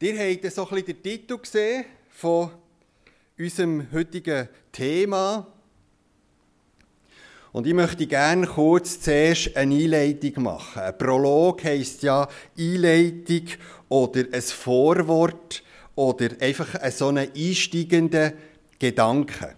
Ihr habt so ein bisschen den Titel gesehen von unserem heutigen Thema. Und ich möchte gerne kurz zuerst eine Einleitung machen. Ein Prolog heisst ja Einleitung oder ein Vorwort oder einfach so einen einsteigenden Gedanken.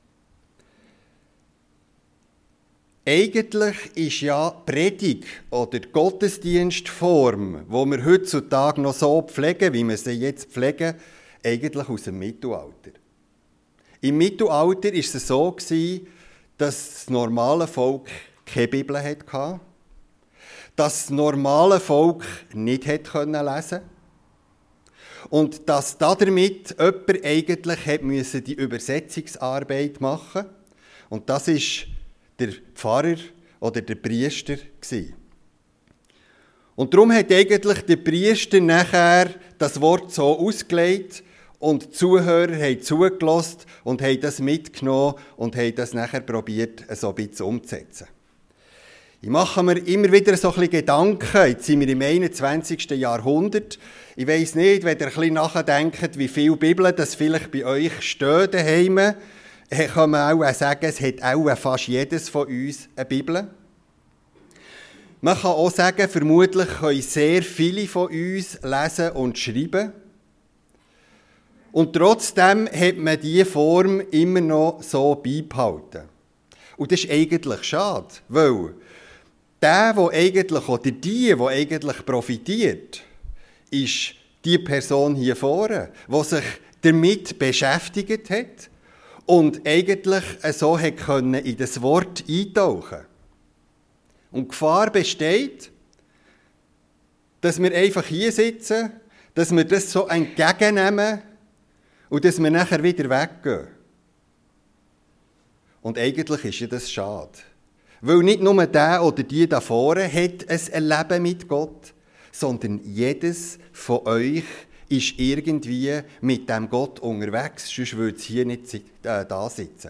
Eigentlich ist ja Predigt oder Gottesdienstform, die wir heutzutage noch so pflegen, wie wir sie jetzt pflegen, eigentlich aus dem Mittelalter. Im Mittelalter war es so, dass das normale Volk keine Bibel hatte, dass das normale Volk nicht lesen konnte und dass damit jemand eigentlich die Übersetzungsarbeit machen musste. Und das ist der Pfarrer oder der Priester gewesen. Und darum hat eigentlich der Priester nachher das Wort so ausgelegt und die Zuhörer haben zugelassen und haben das mitgenommen und haben das nachher probiert, so ein bisschen umzusetzen. Ich mache mir immer wieder so ein bisschen Gedanken, jetzt sind wir im 21. Jahrhundert. Ich weiss nicht, wenn ihr ein bisschen nachdenkt, wie viele Bibeln das vielleicht bei euch stehen daheim, kann man auch sagen, es hat auch fast jedes von uns eine Bibel. Man kann auch sagen, vermutlich können sehr viele von uns lesen und schreiben. Und trotzdem hat man diese Form immer noch so beibehalten. Und das ist eigentlich schade, weil der eigentlich, oder die eigentlich profitiert, ist die Person hier vorne, die sich damit beschäftigt hat und eigentlich so in das Wort eintauchen. Und die Gefahr besteht, dass wir einfach hier sitzen, dass wir das so entgegennehmen und dass wir nachher wieder weggehen. Und eigentlich ist ja das schade. Weil nicht nur der oder die da vorne hat ein Leben mit Gott, sondern jedes von euch ist irgendwie mit dem Gott unterwegs, sonst würde es hier nicht da sitzen.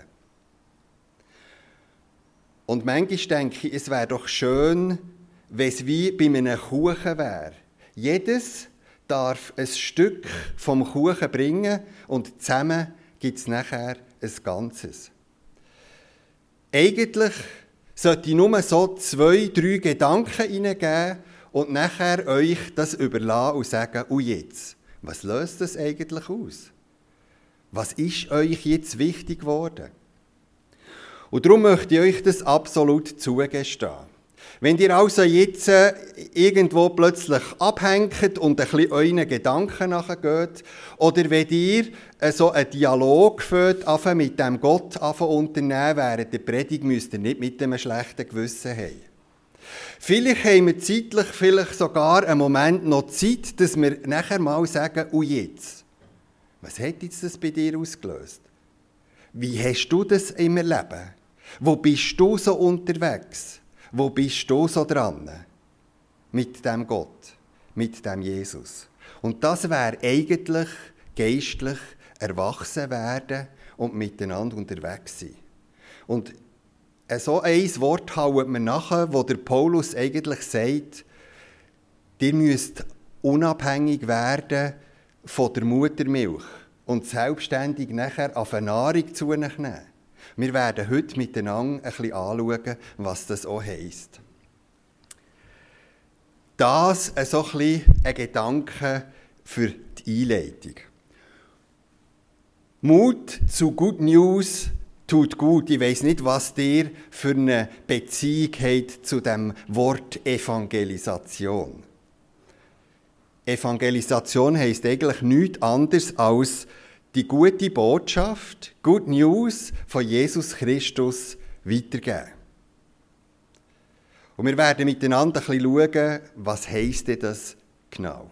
Und manchmal denke ich, es wäre doch schön, wenn es wie bei einem Kuchen wäre. Jedes darf ein Stück vom Kuchen bringen und zusammen gibt es nachher ein Ganzes. Eigentlich sollte ich nur so 2, 3 Gedanken hineingeben und nachher euch das überlassen und sagen, und jetzt? Was löst das eigentlich aus? Was ist euch jetzt wichtig geworden? Und darum möchte ich euch das absolut zugestehen. Wenn ihr also jetzt irgendwo plötzlich abhängt und ein bisschen euren Gedanken nachgeht, oder wenn ihr so einen Dialog führt, mit dem Gott unternehmen während der Predigt, müsst ihr nicht mit einem schlechten Gewissen haben. Vielleicht haben wir zeitlich sogar einen Moment noch Zeit, dass wir nachher mal sagen, und jetzt? Was hat jetzt das bei dir ausgelöst? Wie hast du das immer erlebt? Wo bist du so unterwegs? Wo bist du so dran? Mit dem Gott, mit dem Jesus. Und das wäre eigentlich geistlich erwachsen werden und miteinander unterwegs sein. Und so ein Wort hauen wir nachher, wo der Paulus eigentlich sagt, ihr müsst unabhängig werden von der Muttermilch und selbstständig nachher auf eine Nahrung zu euch nehmen. Wir werden heute miteinander ein bisschen anschauen, was das auch heisst. Das ist so ein bisschen ein Gedanke für die Einleitung. Mut zu Good News tut gut. Ich weiss nicht, was ihr für eine Beziehung habt zu dem Wort Evangelisation. Evangelisation heisst eigentlich nichts anderes als die gute Botschaft, Good News von Jesus Christus weitergeben. Und wir werden miteinander ein bisschen schauen, was heisst denn das genau.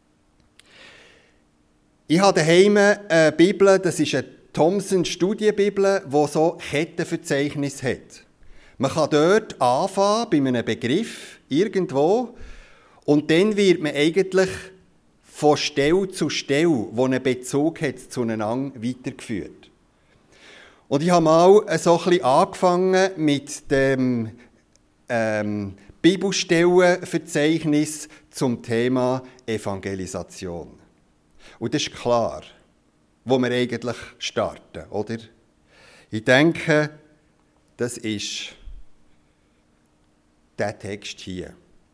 Ich habe daheim eine Bibel, das ist eine Thomson-Studienbibel, die so Kettenverzeichnis hat. Man kann dort anfangen, bei einem Begriff, irgendwo, und dann wird man eigentlich von Stelle zu Stelle, die einen Bezug hat, zueinander weitergeführt. Und ich habe mal so ein bisschen angefangen mit dem Bibelstellenverzeichnis zum Thema Evangelisation. Und das ist klar, wo wir eigentlich starten, oder? Ich denke, das ist der Text hier.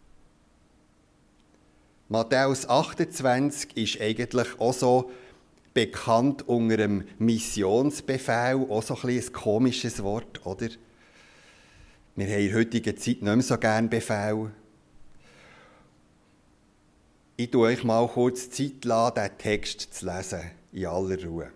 Matthäus 28 ist eigentlich auch so bekannt unter dem Missionsbefehl, auch so ein komisches Wort, oder? Wir haben in der heutigen Zeit nicht mehr so gerne Befehl. Ich lasse euch mal kurz Zeit, diesen Text zu lesen, in aller Ruhe.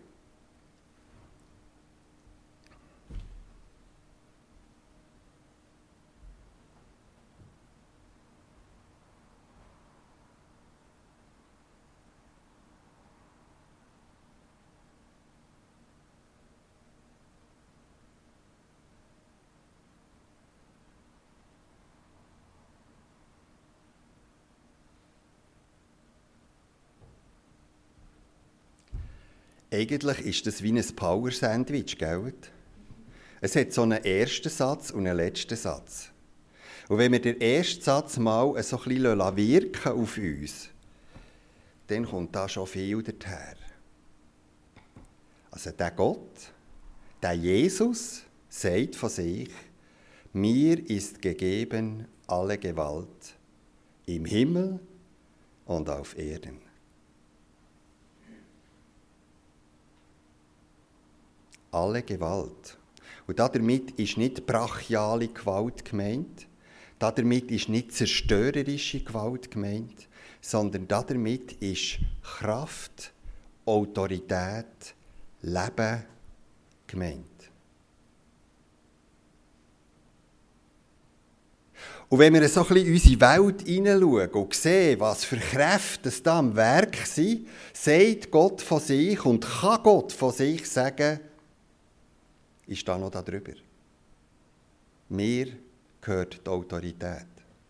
Eigentlich ist das wie ein Power-Sandwich, gell? Es hat so einen ersten Satz und einen letzten Satz. Und wenn wir den ersten Satz mal so ein bisschen wirken auf uns, dann kommt da schon viel daher. Also der Gott, der Jesus, sagt von sich, mir ist gegeben alle Gewalt im Himmel und auf Erden. Alle Gewalt. Und damit ist nicht brachiale Gewalt gemeint, damit ist nicht zerstörerische Gewalt gemeint, sondern damit ist Kraft, Autorität, Leben gemeint. Und wenn wir so ein bisschen in unsere Welt hineinschauen und sehen, was für Kräfte da am Werk sind, sagt Gott von sich und kann Gott von sich sagen, ist da noch darüber. Mir gehört die Autorität.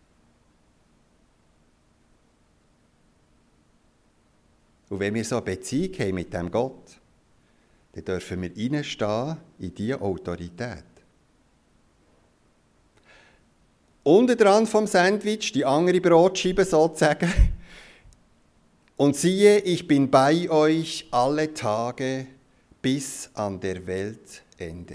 Und wenn wir so eine Beziehung haben mit dem Gott, dann dürfen wir reinstehen in diese Autorität. Unten dran vom Sandwich, die andere Brotscheibe sozusagen. Und siehe, ich bin bei euch alle Tage bis an der Weltende.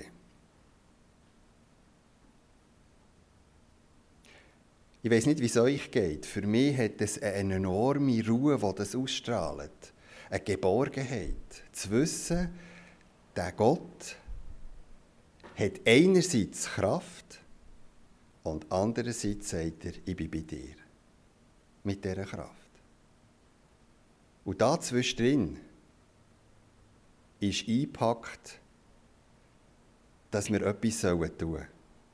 Ich weiß nicht, wie es euch geht. Für mich hat es eine enorme Ruhe, die das ausstrahlt. Eine Geborgenheit. Zu wissen, der Gott hat einerseits Kraft und andererseits sagt er, ich bin bei dir. Mit dieser Kraft. Und da zwischendrin ist eingepackt, dass wir etwas tun sollen.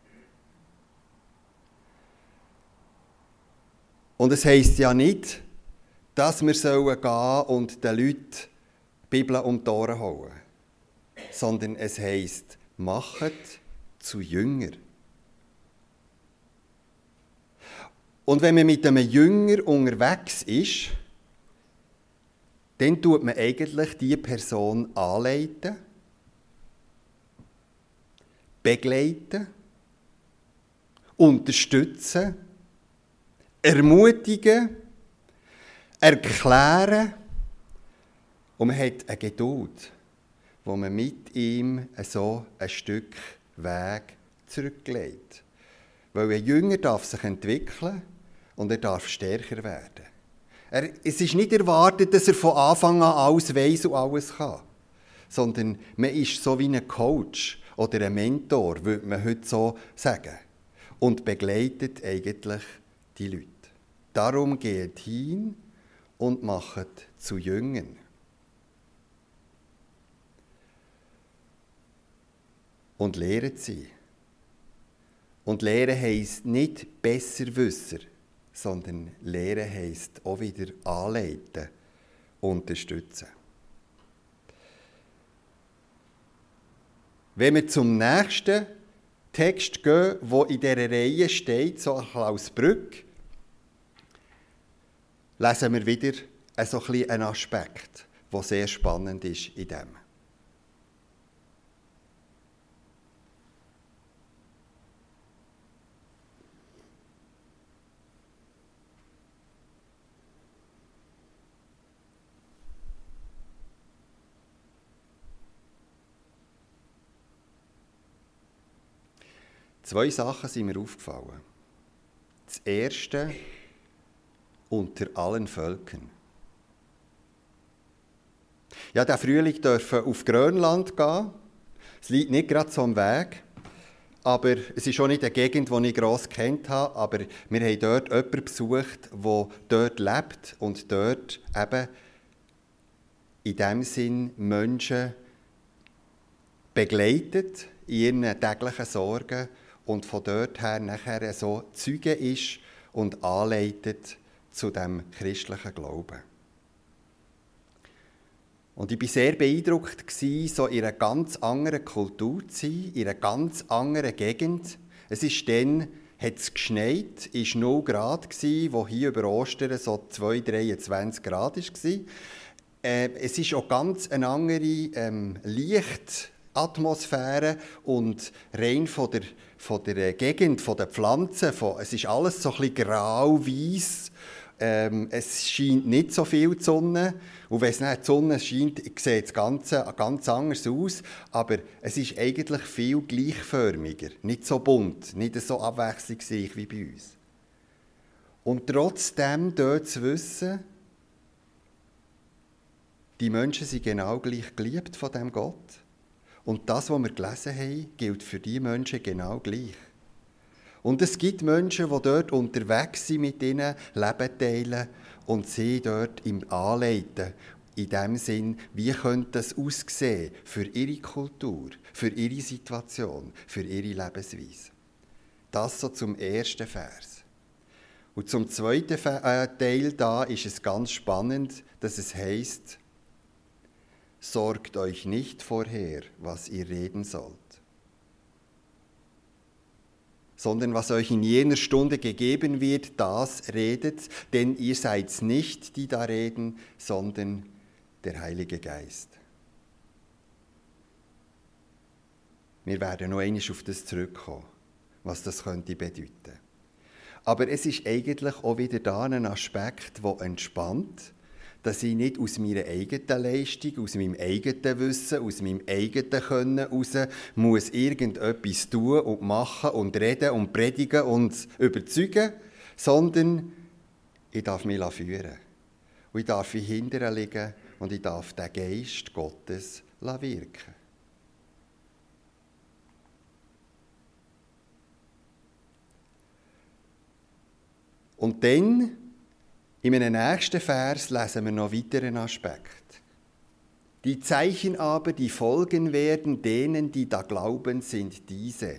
Und es heisst ja nicht, dass wir gehen und den Leuten die Bibel um die Ohren hauen. Sondern es heisst, machet zu Jünger. Und wenn man mit einem Jünger unterwegs ist, dann tut man eigentlich diese Person anleiten, begleiten, unterstützen, ermutigen, erklären. Und man hat eine Geduld, wo man mit ihm so ein Stück Weg zurücklegt. Weil ein Jünger darf sich entwickeln und er darf stärker werden. Es ist nicht erwartet, dass er von Anfang an alles weiss und alles kann. Sondern man ist so wie ein Coach oder ein Mentor, würde man heute so sagen. Und begleitet eigentlich die Leute. Darum geht hin und macht zu Jüngern. Und lehret sie. Und Lehren heisst nicht Besserwisser, sondern Lehren heisst auch wieder anleiten, unterstützen. Wenn wir zum nächsten Text gehen, der in dieser Reihe steht, so als Brücke, lesen wir wieder so ein bisschen einen Aspekt, der sehr spannend ist in dem. 2 Sachen sind mir aufgefallen. Das erste, unter allen Völkern. Ja, diesen Frühling durfte auf Grönland gehen. Es liegt nicht gerade so am Weg, aber es ist auch nicht eine Gegend, die ich gross kennt habe, aber wir haben dort jemanden besucht, der dort lebt und dort eben in dem Sinn Menschen begleitet in ihren täglichen Sorgen und von dort her nachher so Zeuge ist und anleitet zu dem christlichen Glauben. Und ich war sehr beeindruckt, so in einer ganz anderen Kultur zu sein, in einer ganz anderen Gegend. Es ist dann, hat es geschneit, es war 0 Grad, wo hier über Ostern so 23 Grad war. Es ist auch ganz eine andere Lichtatmosphäre und rein von der Gegend, von den Pflanzen, es ist alles so ein bisschen grau-weiss. Es scheint nicht so viel die Sonne. Und wenn es nicht die Sonne scheint, sieht das Ganze ganz anders aus. Aber es ist eigentlich viel gleichförmiger. Nicht so bunt, nicht so abwechslungsreich wie bei uns. Und trotzdem dort zu wissen, die Menschen sind genau gleich geliebt von diesem Gott. Und das, was wir gelesen haben, gilt für die Menschen genau gleich. Und es gibt Menschen, die dort unterwegs sind mit ihnen, Leben teilen und sie dort im Anleiten. In dem Sinn, wie könnte das aussehen für ihre Kultur, für ihre Situation, für ihre Lebensweise. Das so zum ersten Vers. Und zum zweiten Teil da ist es ganz spannend, dass es heisst, sorgt euch nicht vorher, was ihr reden sollt, sondern was euch in jener Stunde gegeben wird, das redet, denn ihr seid nicht, die da reden, sondern der Heilige Geist. Wir werden noch einmal auf das zurückkommen, was das könnte bedeuten. Aber es ist eigentlich auch wieder da ein Aspekt, der entspannt, dass ich nicht aus meiner eigenen Leistung, aus meinem eigenen Wissen, aus meinem eigenen Können heraus muss irgendetwas tun und machen und reden und predigen und überzeugen, sondern ich darf mich führen. Und ich darf hinterher liegen und ich darf den Geist Gottes wirken. Und dann, in einem nächsten Vers, lesen wir noch weiteren Aspekt. Die Zeichen aber, die folgen werden, denen, die da glauben, sind diese.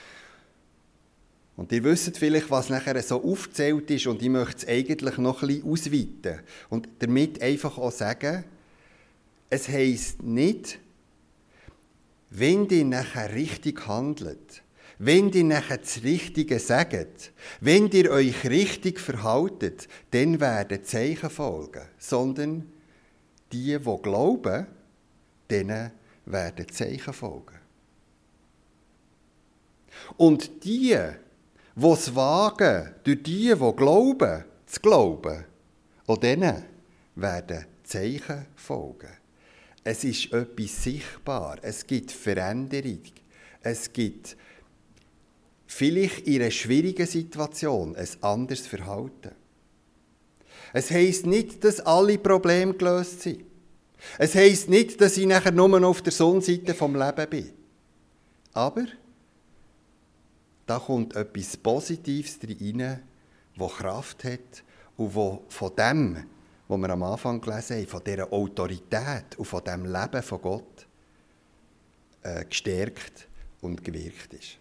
Und ihr wisst vielleicht, was nachher so aufgezählt ist, und ich möchte es eigentlich noch ein bisschen ausweiten. Und damit einfach auch sagen, es heisst nicht, wenn ihr nachher richtig handelt, wenn ihr nachher das Richtige sagt, wenn ihr euch richtig verhaltet, dann werden Zeichen folgen. Sondern die glauben, denen werden Zeichen folgen. Und die es wagen, durch die glauben, zu glauben, auch denen werden Zeichen folgen. Es ist etwas sichtbar, es gibt Veränderung, es gibt vielleicht in einer schwierigen Situation ein anderes Verhalten. Es heisst nicht, dass alle Probleme gelöst sind. Es heisst nicht, dass ich nachher nur noch auf der Sonnenseite vom Leben bin. Aber da kommt etwas Positives rein, das Kraft hat und wo von dem, was wir am Anfang gelesen haben, von dieser Autorität und von diesem Leben von Gott gestärkt und gewirkt ist.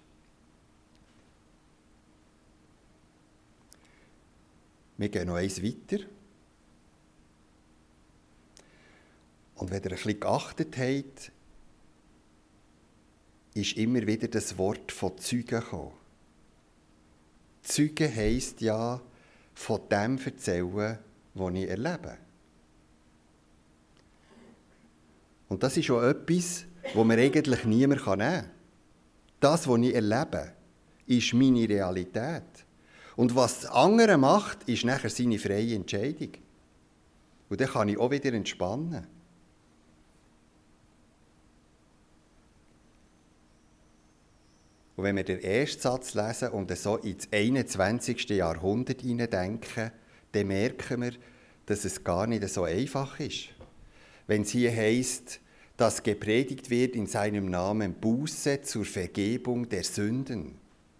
Wir gehen noch eins weiter. Und wenn ihr ein bisschen geachtet habt, ist immer wieder das Wort von Zeugen gekommen. Zeugen heisst ja, von dem erzählen, was ich erlebe. Und das ist auch etwas, das mir eigentlich niemand nehmen kann. Das, was ich erlebe, ist meine Realität. Und was der andere macht, ist nachher seine freie Entscheidung. Und dann kann ich auch wieder entspannen. Und wenn wir den ersten Satz lesen und so ins 21. Jahrhundert hineindenken, dann merken wir, dass es gar nicht so einfach ist. Wenn es hier heisst, dass gepredigt wird in seinem Namen Buße zur Vergebung der Sünden.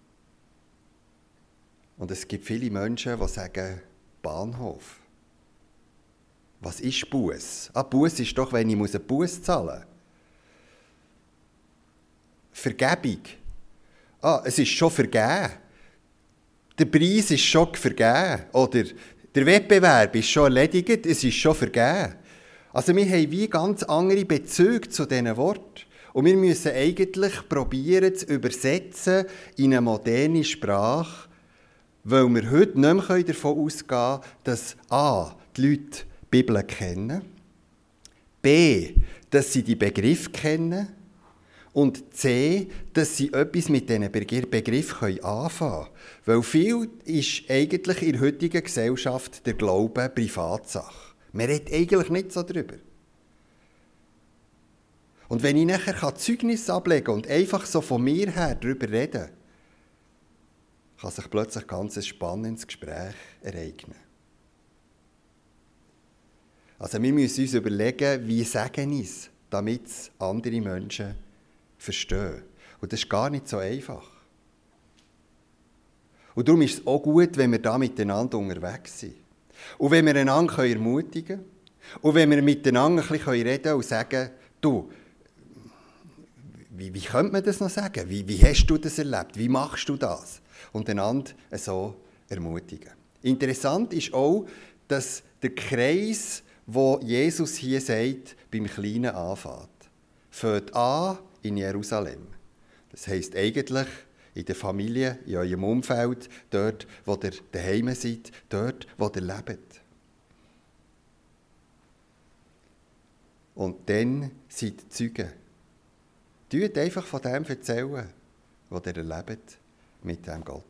Und es gibt viele Menschen, die sagen, Bahnhof. Was ist Buß? Buß ist doch, wenn ich einen Buß zahlen muss. Vergebung. Es ist schon vergeben. Der Preis ist schon vergeben. Oder der Wettbewerb ist schon erledigt, es ist schon vergeben. Also wir haben wie ganz andere Bezüge zu diesen Worten. Und wir müssen eigentlich probieren zu übersetzen in eine moderne Sprache, weil wir heute nicht mehr davon ausgehen können, dass a. die Leute die Bibel kennen, b. dass sie die Begriffe kennen und c. dass sie etwas mit diesen Begriffen anfangen können. Weil viel ist eigentlich in der heutigen Gesellschaft der Glaube Privatsache. Man redet eigentlich nicht so darüber. Und wenn ich nachher Zeugnis ablegen kann und einfach so von mir her darüber reden, kann sich plötzlich ganz ein spannendes Gespräch ereignen. Also wir müssen uns überlegen, wie sagen wir es, damit es andere Menschen verstehen. Und das ist gar nicht so einfach. Und darum ist es auch gut, wenn wir da miteinander unterwegs sind. Und wenn wir einander ermutigen können. Und wenn wir miteinander ein bisschen reden können und sagen, du, wie könnte man das noch sagen? Wie hast du das erlebt? Wie machst du das? Und einander so ermutigen. Interessant ist auch, dass der Kreis, wo Jesus hier sagt, beim Kleinen anfängt. Fängt an in Jerusalem. Das heisst eigentlich in der Familie, in eurem Umfeld, dort, wo ihr daheim seid, dort, wo ihr lebt. Und dann seid ihr Zeugen. Tut einfach von dem erzählen, was ihr erlebt mit dem Gott.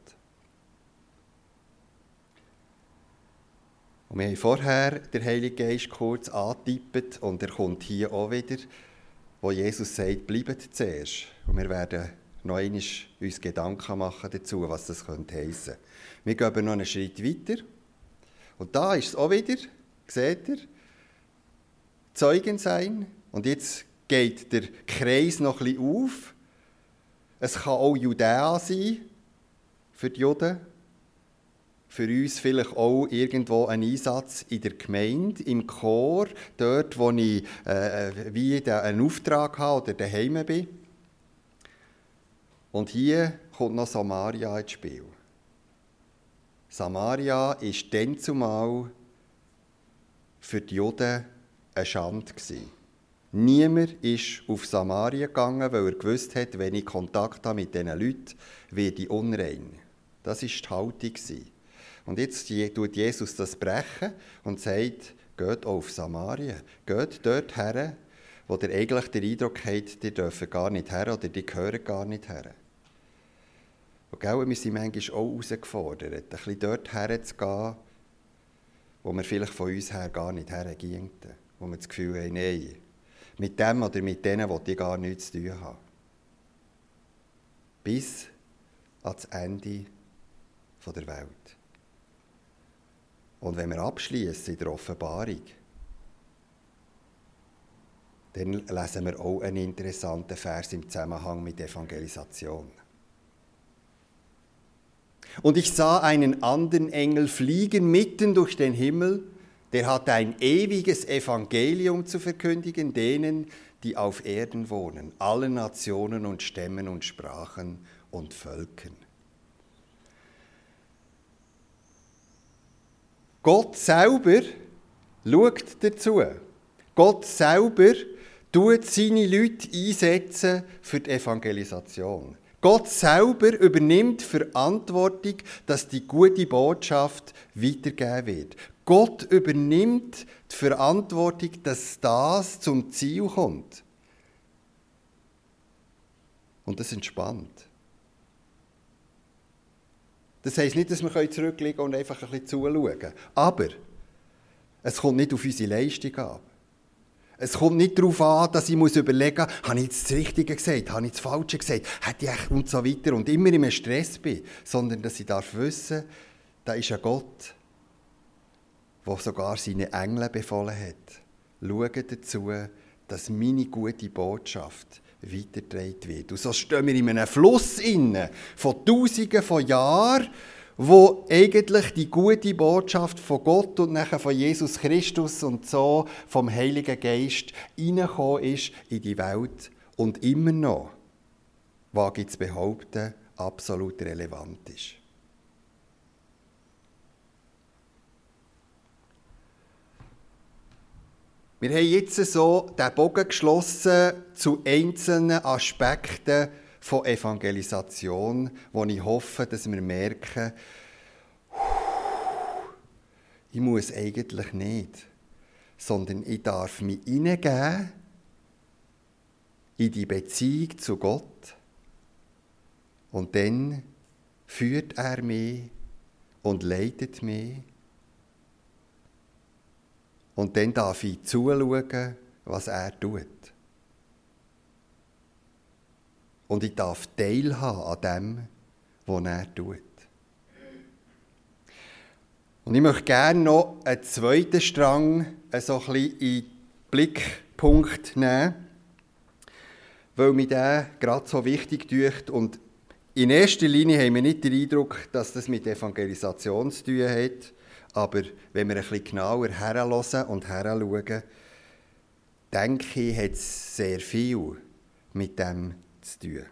Und wir haben vorher den Heiligen Geist kurz angetippt und er kommt hier auch wieder, wo Jesus sagt, bleibt zuerst. Und wir werden noch einmal uns Gedanken machen dazu, was das heissen könnte. Wir gehen noch einen Schritt weiter. Und da ist es auch wieder, seht ihr, Zeugen sein. Und jetzt geht der Kreis noch ein bisschen auf. Es kann auch Judäa sein, für die Juden. Für uns vielleicht auch irgendwo ein Einsatz in der Gemeinde, im Chor, dort, wo ich einen Auftrag habe oder daheim bin. Und hier kommt noch Samaria ins Spiel. Samaria war dann zumal für die Juden eine Schande. Niemand ist auf Samaria gegangen, weil er gewusst hat, wenn ich Kontakt habe mit diesen Leuten, werde ich unrein. Das war die Haltung. Und jetzt tut Jesus das brechen und sagt, geht auf Samaria. Geht dort her, wo ihr eigentlich den Eindruck habt, die dürfen gar nicht her oder die gehören gar nicht her. Und wir sind manchmal auch herausgefordert, ein bisschen dort herzugehen, wo wir vielleicht von uns her gar nicht hergingen. Wo wir das Gefühl haben, nein, mit dem oder mit denen will ich gar nichts zu tun haben. Bis ans Ende der Welt. Und wenn wir abschließen in der Offenbarung, dann lesen wir auch einen interessanten Vers im Zusammenhang mit Evangelisation. Und ich sah einen anderen Engel fliegen mitten durch den Himmel, der hatte ein ewiges Evangelium zu verkündigen, denen, die auf Erden wohnen, allen Nationen und Stämmen und Sprachen und Völkern. Gott selber schaut dazu. Gott selber tut seine Leute einsetzen für die Evangelisation. Gott selber übernimmt Verantwortung, dass die gute Botschaft weitergegeben wird. Gott übernimmt die Verantwortung, dass das zum Ziel kommt. Und das entspannt. Das heisst nicht, dass wir zurücklegen und einfach ein bisschen zuschauen. Aber es kommt nicht auf unsere Leistung ab. Es kommt nicht darauf an, dass ich überlegen muss, habe ich jetzt das Richtige gesagt, habe ich das Falsche gesagt, hätte ich echt und so weiter und immer im Stress bin, sondern dass ich wissen darf, da ist ein Gott, der sogar seine Engel befohlen hat. Schauen dazu, dass meine gute Botschaft weitergetragen wird. Und so stehen wir in einem Fluss inne von Tausenden von Jahren, wo eigentlich die gute Botschaft von Gott und nachher von Jesus Christus und so vom Heiligen Geist reingekommen ist in die Welt und immer noch, wage ich zu behaupten, absolut relevant ist. Wir haben jetzt so den Bogen geschlossen zu einzelnen Aspekten von Evangelisation, wo ich hoffe, dass wir merken, ich muss eigentlich nicht, sondern ich darf mich hineingeben in die Beziehung zu Gott und dann führt er mich und leitet mich und dann darf ich zuschauen, was er tut. Und ich darf teilhaben an dem, was er tut. Und ich möchte gerne noch einen zweiten Strang so ein bisschen in den Blickpunkt nehmen, weil mir der gerade so wichtig tut. Und in erster Linie haben wir nicht den Eindruck, dass das mit Evangelisation zu tun hat. Aber wenn wir ein bisschen genauer herhören und heranschauen, denke ich, hat es sehr viel mit dem zu tun.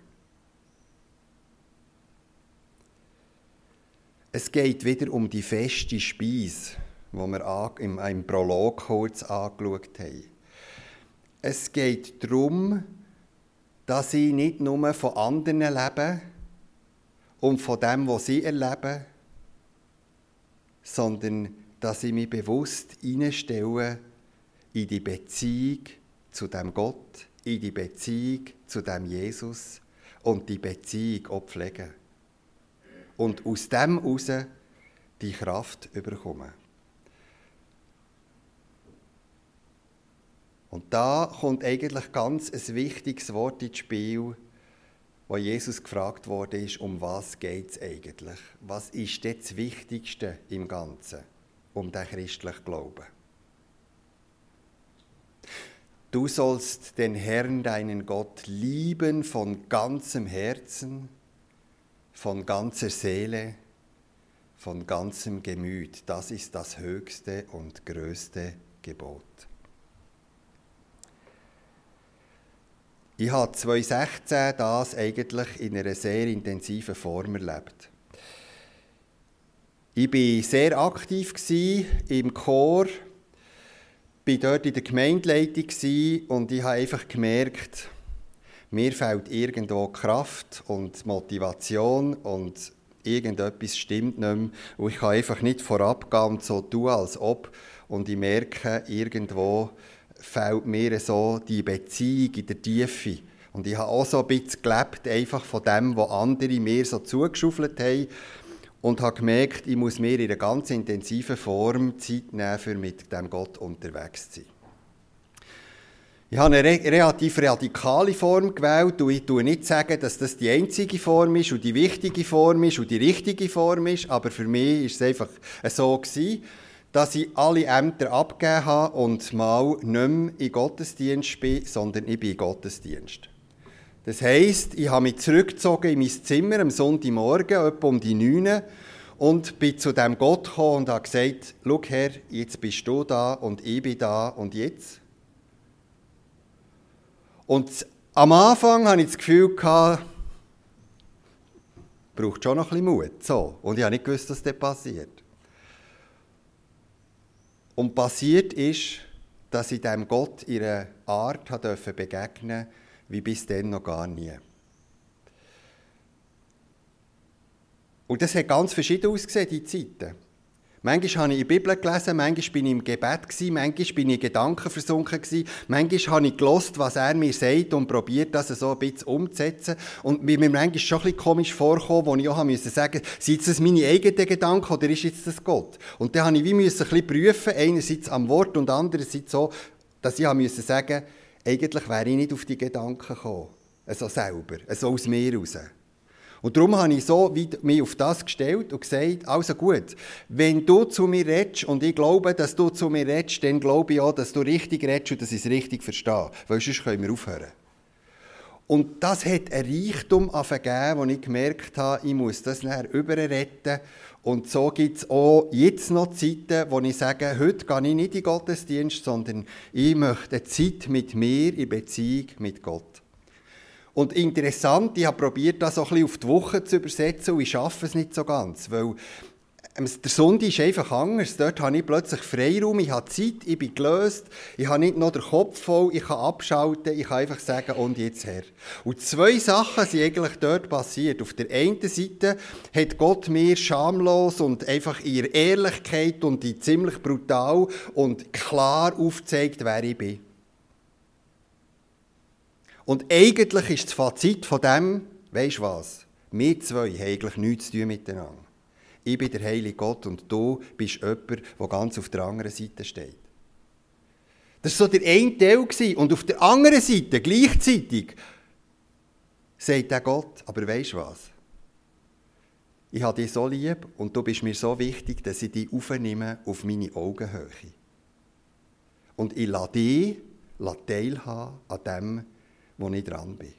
Es geht wieder um die feste Speise, die wir im Prolog kurz angeschaut haben. Es geht darum, dass ich nicht nur von anderen lebe und von dem, was sie erleben, sondern dass ich mich bewusst hineinstelle in die Beziehung zu dem Gott, in die Beziehung zu dem Jesus und die Beziehung auch pflege. Und aus dem heraus die Kraft bekomme. Und da kommt eigentlich ganz ein wichtiges Wort ins Spiel, wo Jesus gefragt wurde, um was geht es eigentlich? Was ist denn das Wichtigste im Ganzen, um den christlichen Glauben? Du sollst den Herrn, deinen Gott, lieben von ganzem Herzen, von ganzer Seele, von ganzem Gemüt. Das ist das höchste und größte Gebot. Ich habe 2016 das eigentlich in einer sehr intensiven Form erlebt. Ich war sehr aktiv im Chor, war dort in der Gemeindeleitung und ich habe einfach gemerkt, mir fehlt irgendwo Kraft und Motivation und irgendetwas stimmt nicht mehr. Und ich kann einfach nicht vorabgehen und so tun, als ob. Und ich merke, irgendwo fehlt mir so die Beziehung in der Tiefe. Und ich habe auch so ein bisschen gelebt, einfach von dem, was andere mir so zugeschaufelt haben. Und habe gemerkt, ich muss mir in einer ganz intensiven Form Zeit nehmen, für mit dem Gott unterwegs zu sein. Ich habe eine relativ radikale Form gewählt und ich sage nicht, dass das die einzige Form ist und die wichtige Form ist und die richtige Form ist, aber für mich war es einfach so gewesen, dass ich alle Ämter abgegeben habe und mal nicht mehr in Gottesdienst bin, sondern ich bin in Gottesdienst. Das heisst, ich habe mich zurückgezogen in mein Zimmer am Sonntagmorgen, etwa um die 9 und bin zu dem Gott gekommen und habe gesagt, schau Herr, jetzt bist du da und ich bin da und jetzt? Und am Anfang hatte ich das Gefühl, braucht schon noch ein bisschen Mut. So. Und ich habe nicht gewusst, was da passiert. Und passiert ist, dass ich dem Gott in einer Art begegnen durfte, wie bis dann noch gar nie. Und das hat ganz verschieden ausgesehen, die Zeiten. Manchmal habe ich in der Bibel gelesen, manchmal bin ich im Gebet, manchmal bin ich in Gedanken versunken, manchmal habe ich gehört, was er mir sagt und probiert, das so ein bisschen umzusetzen. Und mir manchmal schon ein bisschen komisch vorgekommen, wo ich auch musste sagen, sind das meine eigenen Gedanken oder ist jetzt das Gott? Und dann musste ich ein bisschen prüfen, einerseits am Wort und andererseits so, dass ich musste sagen, eigentlich wäre ich nicht auf die Gedanken gekommen, so selber, so aus mir heraus. Und darum habe ich mich auf das gestellt und gesagt, also gut, wenn du zu mir redest und ich glaube, dass du zu mir redest, dann glaube ich auch, dass du richtig redest und dass ich es richtig verstehe, weil sonst können wir aufhören. Und das hat einen Reichtum gegeben, wo ich gemerkt habe, ich muss das nachher überretten. Und so gibt es auch jetzt noch Zeiten, wo ich sage, heute gehe ich nicht in den Gottesdienst, sondern ich möchte eine Zeit mit mir in Beziehung mit Gott. Und interessant, ich habe probiert, das so ein bisschen auf die Woche zu übersetzen und ich schaffe es nicht so ganz, weil der Sonntag ist einfach anders. Dort habe ich plötzlich Freiraum, ich habe Zeit, ich bin gelöst, ich habe nicht noch den Kopf voll, ich kann abschalten, ich kann einfach sagen, und jetzt Herr. Und 2 Sachen sind eigentlich dort passiert. Auf der einen Seite hat Gott mir schamlos und einfach in ihrer Ehrlichkeit und in ziemlich brutal und klar aufgezeigt, wer ich bin. Und eigentlich ist das Fazit von dem, weisst du was, wir 2 haben eigentlich nichts zu tun miteinander. Ich bin der heilige Gott und du bist jemand, der ganz auf der anderen Seite steht. Das war so der eine Teil. Und auf der anderen Seite, gleichzeitig, sagt der Gott, aber weisst du was? Ich habe dich so lieb und du bist mir so wichtig, dass ich dich aufnehme auf meine Augenhöhe. Und ich lasse dich teilhaben an dem, wo ich dran bin.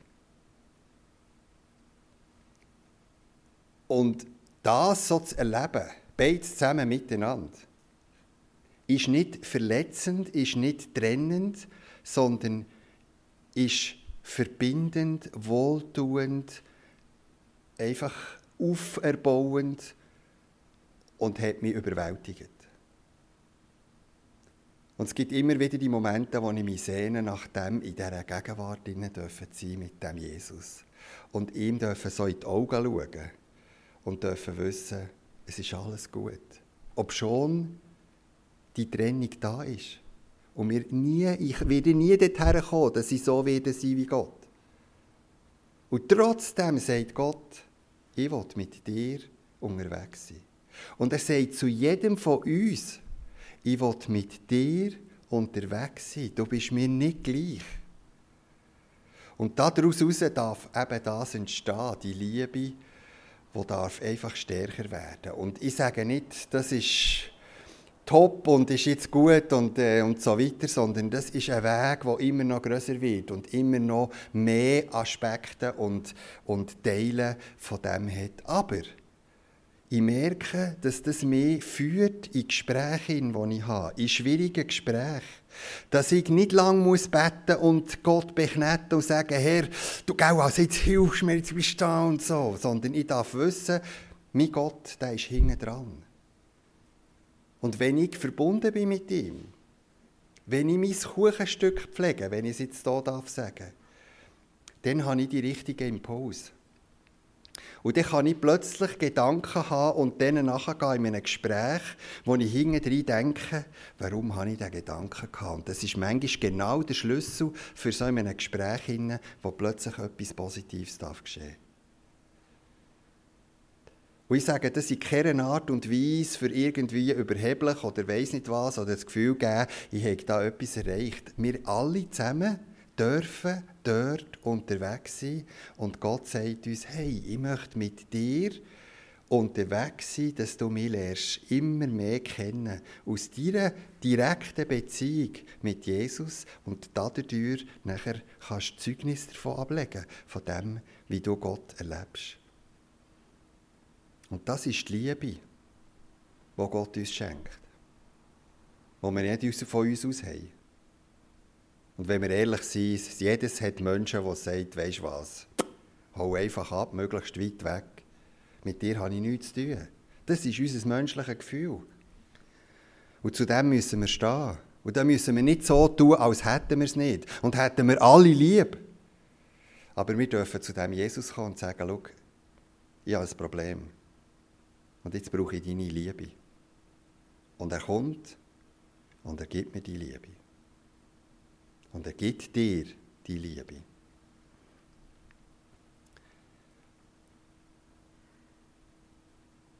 Und das so zu erleben, beides zusammen miteinander, ist nicht verletzend, ist nicht trennend, sondern ist verbindend, wohltuend, einfach auferbauend und hat mich überwältigt. Und es gibt immer wieder die Momente, wo ich mich sehne, nach dem in dieser Gegenwart sein dürfen mit dem Jesus. Und ihm dürfen so in die Augen schauen und dürfen wissen, es ist alles gut. Obschon die Trennung da ist. Und ich werde nie dorthin kommen, dass ich so werde sein wie Gott. Und trotzdem sagt Gott, ich will mit dir unterwegs sein. Und er sagt zu jedem von uns, ich will mit dir unterwegs sein. Du bist mir nicht gleich. Und daraus darf eben das entstehen, die Liebe, die darf einfach stärker werden. Und ich sage nicht, das ist top und ist jetzt gut und so weiter, sondern das ist ein Weg, der immer noch grösser wird und immer noch mehr Aspekte und Teile von dem hat. Aber ich merke, dass das mich führt in Gespräche, die ich habe, in schwierigen Gesprächen. Dass ich nicht lange beten und Gott bekneten und sagen, Herr, du also jetzt hilfst mir, jetzt bist du da und so. Sondern ich darf wissen, mein Gott, der ist hinten dran. Und wenn ich verbunden bin mit ihm, wenn ich mein Kuchenstück pflege, wenn ich es jetzt hier sagen darf, dann habe ich die richtigen Impulse. Und dann kann ich plötzlich Gedanken haben und denen nachgehen in einem Gespräch, wo ich hinten denke, warum habe ich diesen Gedanken gehabt? Und das ist manchmal genau der Schlüssel für so ein Gespräch, wo plötzlich etwas Positives geschehen darf. Und ich sage, das in keiner Art und Weise für irgendwie überheblich oder weiss nicht was, oder das Gefühl geben, ich habe da etwas erreicht. Wir alle zusammen dürfen dort unterwegs sein und Gott sagt uns, hey, ich möchte mit dir unterwegs sein, dass du mich lernst immer mehr kennen. Aus deiner direkten Beziehung mit Jesus und dadurch nachher kannst du Zeugnis davon ablegen, von dem, wie du Gott erlebst. Und das ist die Liebe, die Gott uns schenkt, die wir nicht von uns aus haben. Und wenn wir ehrlich sind, jedes hat Menschen, die sagen, weisst du was, hau einfach ab, möglichst weit weg. Mit dir habe ich nichts zu tun. Das ist unser menschliches Gefühl. Und zu dem müssen wir stehen. Und da müssen wir nicht so tun, als hätten wir es nicht. Und hätten wir alle lieb. Aber wir dürfen zu dem Jesus kommen und sagen, schau, ich habe ein Problem. Und jetzt brauche ich deine Liebe. Und er kommt und er gibt mir die Liebe. Und er gibt dir die Liebe.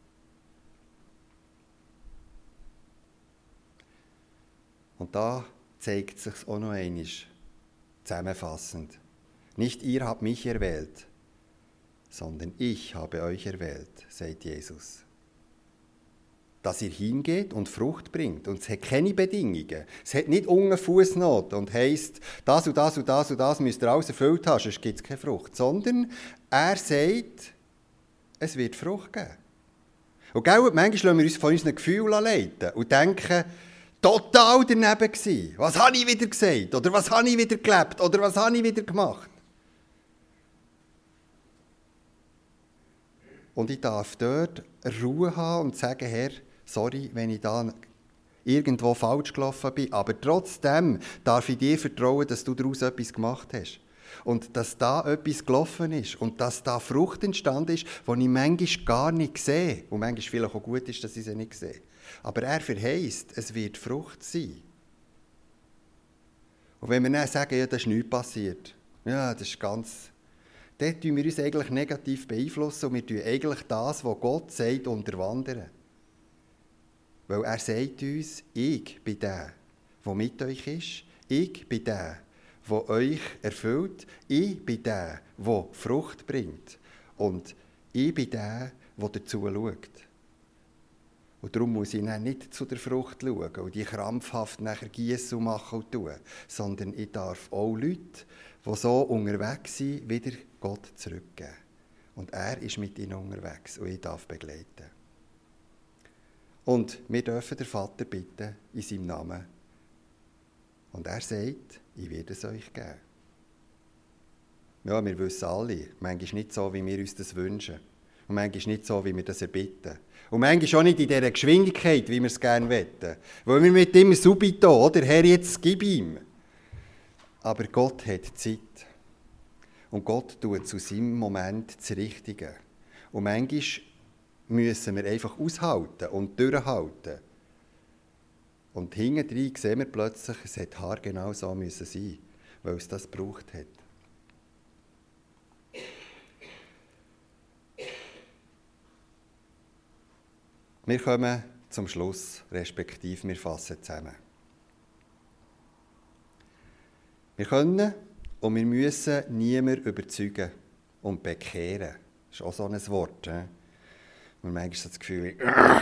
Und da zeigt sich auch noch einmal zusammenfassend. Nicht ihr habt mich erwählt, sondern ich habe euch erwählt, sagt Jesus. Dass ihr hingeht und Frucht bringt. Und es hat keine Bedingungen. Es hat nicht unten Fußnoten und heisst, das und das und das und das müsst ihr alles erfüllt haben, sonst gibt es keine Frucht. Sondern er sagt, es wird Frucht geben. Und manchmal lassen wir uns von unseren Gefühlen leiten und denken, total daneben gewesen. Was habe ich wieder gesagt? Oder was habe ich wieder gelebt? Oder was habe ich wieder gemacht? Und ich darf dort Ruhe haben und sagen, Herr, sorry, wenn ich da irgendwo falsch gelaufen bin, aber trotzdem darf ich dir vertrauen, dass du daraus etwas gemacht hast. Und dass da etwas gelaufen ist und dass da Frucht entstanden ist, die ich manchmal gar nicht sehe. Und manchmal vielleicht auch gut ist, dass ich sie nicht sehe. Aber er verheißt, es wird Frucht sein. Und wenn wir dann sagen, ja, das ist nichts passiert, ja, das ist ganz... Dort tun wir uns eigentlich negativ beeinflussen und wir tun eigentlich das, was Gott sagt, unterwandern. Weil er sagt uns, ich bin der, der mit euch ist. Ich bin der, der euch erfüllt. Ich bin der, der Frucht bringt. Und ich bin der, der dazu schaut. Und darum muss ich dann nicht zu der Frucht schauen und die krampfhaft nachher gießen und machen und tun, sondern ich darf auch Leute, die so unterwegs sind, wieder Gott zurückgeben. Und er ist mit ihnen unterwegs und ich darf begleiten. Und wir dürfen den Vater bitten in seinem Namen. Und er sagt, ich werde es euch geben. Ja, wir wissen alle, manchmal nicht so, wie wir uns das wünschen. Und manchmal nicht so, wie wir das erbitten. Und manchmal auch nicht in dieser Geschwindigkeit, wie wir es gerne wollen. Weil wir mit immer subito, oder? Herr, jetzt gib ihm. Aber Gott hat Zeit. Und Gott tut zu seinem Moment das Richtige. Und manchmal müssen wir einfach aushalten und durchhalten. Und hintendrein sehen wir plötzlich, es hätte haargenau so müssen sein, weil es das gebraucht hat. Wir kommen zum Schluss, respektive wir fassen zusammen. Wir können und wir müssen niemanden überzeugen und bekehren. Das ist auch so ein Wort. Man manchmal so das Gefühl,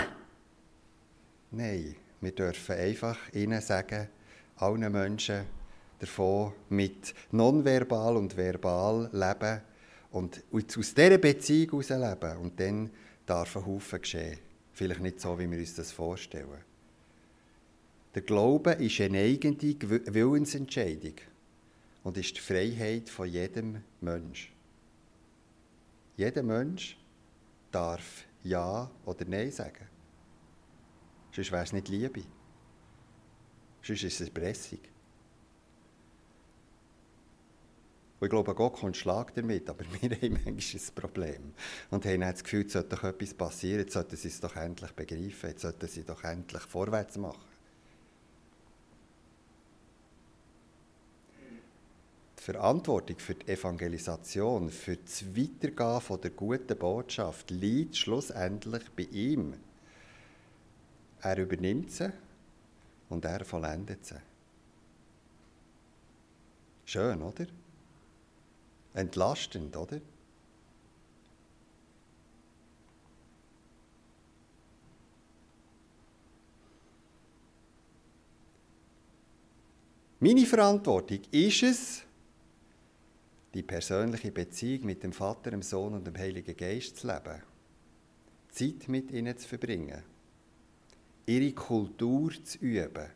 nein, wir dürfen einfach ihnen sagen, allen Menschen davon mit nonverbal und verbal leben und aus dieser Beziehung heraus leben. Und dann darf ein Haufen geschehen. Vielleicht nicht so, wie wir uns das vorstellen. Der Glaube ist eine eigene Willensentscheidung und ist die Freiheit von jedem Menschen. Jeder Mensch darf Ja oder Nein sagen. Sonst wäre es nicht Liebe. Sonst ist es Erpressung. Und ich glaube, Gott kommt Schlag damit, aber wir haben manchmal ein Problem. Und haben dann das Gefühl, jetzt sollte doch etwas passieren, jetzt sollten sie es doch endlich begreifen, jetzt sollten sie doch endlich vorwärts machen. Die Verantwortung für die Evangelisation, für das Weitergehen von der guten Botschaft liegt schlussendlich bei ihm. Er übernimmt sie und er vollendet sie. Schön, oder? Entlastend, oder? Meine Verantwortung ist es, die persönliche Beziehung mit dem Vater, dem Sohn und dem Heiligen Geist zu leben. Zeit mit ihnen zu verbringen. Ihre Kultur zu üben.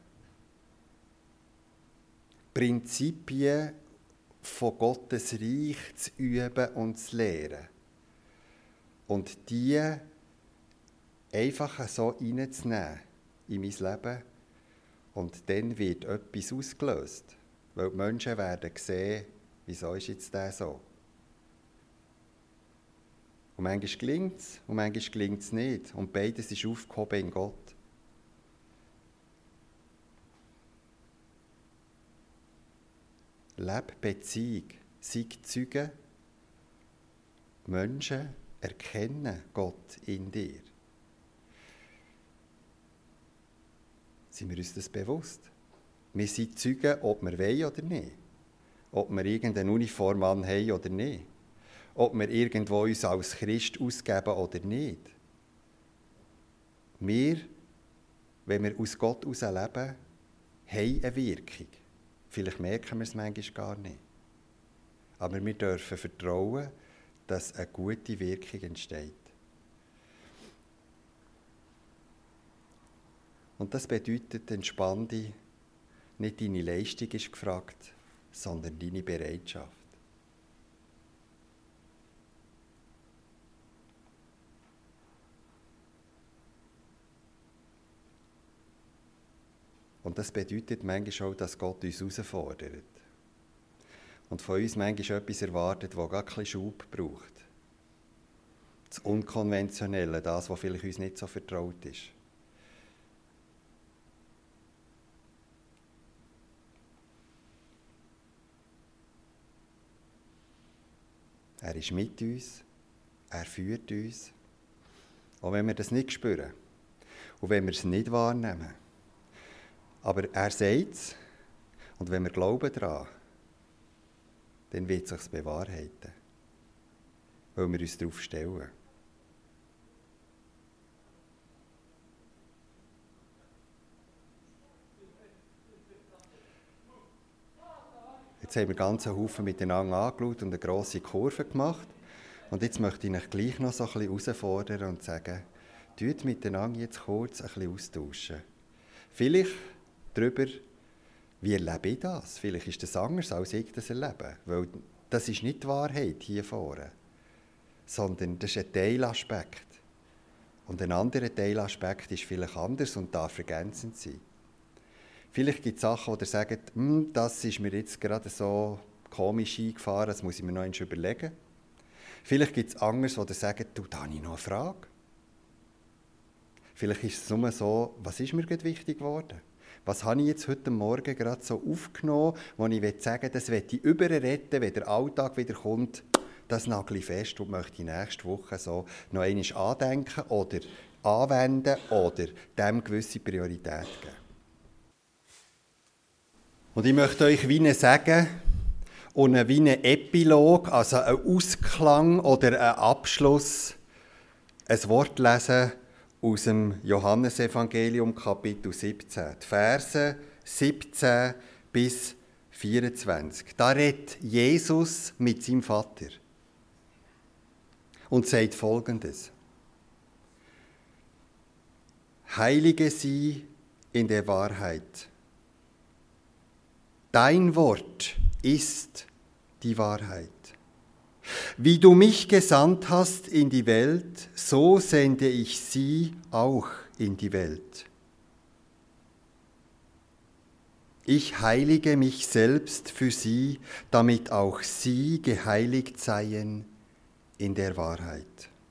Prinzipien von Gottes Reich zu üben und zu lehren. Und die einfach so reinzunehmen in mein Leben. Und dann wird etwas ausgelöst. Weil die Menschen werden sehen, wieso ist jetzt der so? Und manchmal gelingt es und manchmal gelingt es nicht. Und beides ist aufgehoben in Gott. Lebe Beziehung, sei Zeuge. Menschen erkennen Gott in dir. Sind wir uns das bewusst? Wir sind Zeugen, ob wir wollen oder nicht. Ob wir irgendeine Uniform anhaben oder nicht. Ob wir irgendwo uns als Christ ausgeben oder nicht. Wir, wenn wir aus Gott heraus leben, haben eine Wirkung. Vielleicht merken wir es manchmal gar nicht. Aber wir dürfen vertrauen, dass eine gute Wirkung entsteht. Und das bedeutet, entspann dich, nicht deine Leistung ist gefragt, sondern deine Bereitschaft. Und das bedeutet manchmal auch, dass Gott uns herausfordert. Und von uns manchmal etwas erwartet, das gar ein bisschen Schub braucht. Das Unkonventionelle, das, was vielleicht uns nicht so vertraut ist. Er ist mit uns, er führt uns. Auch wenn wir das nicht spüren und wenn wir es nicht wahrnehmen. Aber er sagt es, und wenn wir glauben daran, dann wird es sich bewahrheiten, weil wir uns darauf stellen. Jetzt haben wir ganz einen Haufen miteinander angeschaut und eine grosse Kurve gemacht. Und jetzt möchte ich euch gleich noch so ein bisschen herausfordern und sagen, tut miteinander jetzt kurz ein bisschen austauschen. Vielleicht darüber, wie erlebe ich das? Vielleicht ist das anders, als ich das erlebe. Weil das ist nicht die Wahrheit hier vorne, sondern das ist ein Teilaspekt. Und ein anderer Teilaspekt ist vielleicht anders und darf ergänzend sein. Vielleicht gibt es Sachen, die sagen, das ist mir jetzt gerade so komisch eingefahren, das muss ich mir noch einmal überlegen. Vielleicht gibt es anderes, die sagen, da habe ich noch eine Frage. Vielleicht ist es nur so, was ist mir gerade wichtig geworden? Was habe ich jetzt heute Morgen gerade so aufgenommen, wo ich sagen will, das möchte ich überretten, wenn der Alltag wieder kommt, das nagle ich fest und möchte nächste Woche so noch einmal andenken oder anwenden oder dem gewisse Priorität geben. Und ich möchte euch wie sagen und wie einen Epilog, also einen Ausklang oder einen Abschluss, ein Wort lesen aus dem Johannesevangelium Kapitel 17, die Verse 17 bis 24. Da redet Jesus mit seinem Vater und sagt Folgendes: Heilige sie in der Wahrheit. Dein Wort ist die Wahrheit. Wie du mich gesandt hast in die Welt, so sende ich sie auch in die Welt. Ich heilige mich selbst für sie, damit auch sie geheiligt seien in der Wahrheit.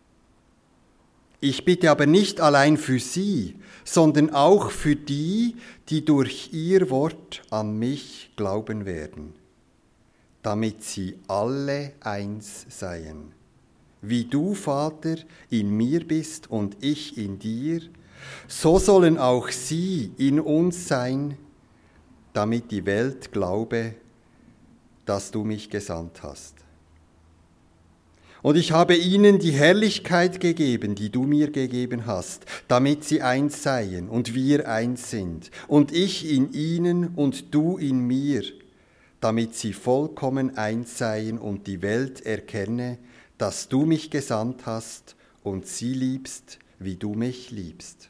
Ich bitte aber nicht allein für sie, sondern auch für die, die durch ihr Wort an mich glauben werden, damit sie alle eins seien. Wie du, Vater, in mir bist und ich in dir, so sollen auch sie in uns sein, damit die Welt glaube, dass du mich gesandt hast. Und ich habe ihnen die Herrlichkeit gegeben, die du mir gegeben hast, damit sie eins seien und wir eins sind, und ich in ihnen und du in mir, damit sie vollkommen eins seien und die Welt erkenne, dass du mich gesandt hast und sie liebst, wie du mich liebst.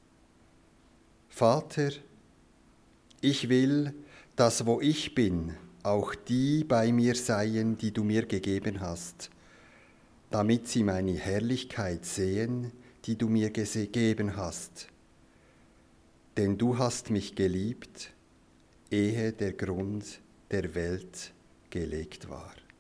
Vater, ich will, dass wo ich bin, auch die bei mir seien, die du mir gegeben hast, damit sie meine Herrlichkeit sehen, die du mir gegeben hast. Denn du hast mich geliebt, ehe der Grund der Welt gelegt war.